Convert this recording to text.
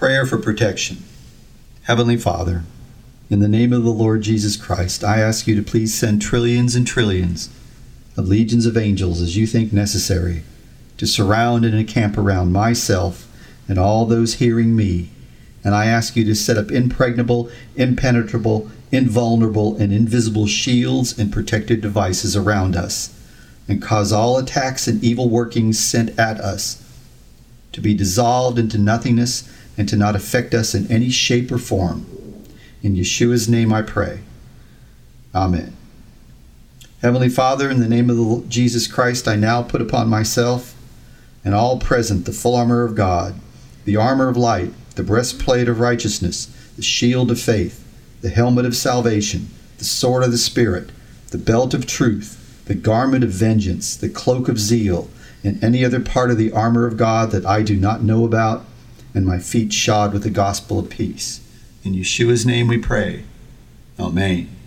Prayer for protection. Heavenly Father, in the name of the Lord Jesus Christ, I ask you to please send trillions and trillions of legions of angels as you think necessary to surround and encamp around myself and all those hearing me. And I ask you to set up impregnable, impenetrable, invulnerable, and invisible shields and protective devices around us, and cause all attacks and evil workings sent at us to be dissolved into nothingness and to not affect us in any shape or form. In Yeshua's name I pray. Amen. Heavenly Father, in the name of the Lord Jesus Christ, I now put upon myself and all present the full armor of God, the armor of light, the breastplate of righteousness, the shield of faith, the helmet of salvation, the sword of the Spirit, the belt of truth, the garment of vengeance, the cloak of zeal, and any other part of the armor of God that I do not know about, and my feet shod with the gospel of peace. In Yeshua's name we pray. Amen.